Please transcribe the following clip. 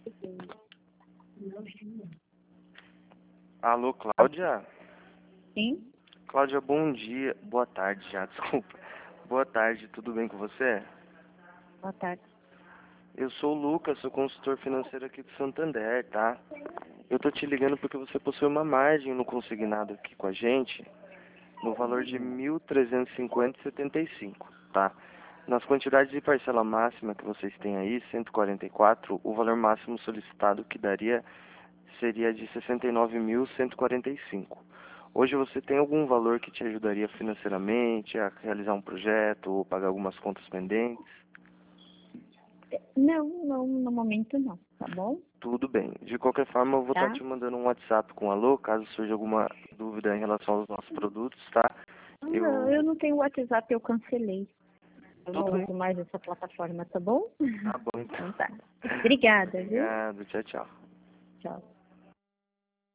Alô, Cláudia? Sim, Cláudia, bom dia. Boa tarde já, desculpa. Boa tarde, tudo bem com você? boa tarde. Eu sou o Lucas, sou consultor financeiro aqui do Santander, tá? Eu tô te ligando porque você possui uma margem no consignado aqui com a gente, no valor de 1.350,75, tá? Nas quantidades de parcela máxima que vocês têm aí, 144, o valor máximo solicitado que daria seria de 69.145. Hoje você tem algum valor que te ajudaria financeiramente a realizar um projeto ou pagar algumas contas pendentes? Não, no momento não, tá bom? Tudo bem. De qualquer forma, eu vou estar Tá? te mandando um WhatsApp com alô, caso surja alguma dúvida em relação aos nossos produtos, tá? Não, eu não tenho WhatsApp, eu cancelei. Eu não Tudo bem. uso mais essa plataforma, tá bom? Tá bom, então. Então tá. Obrigada, viu? Obrigado. Tchau, tchau. Tchau.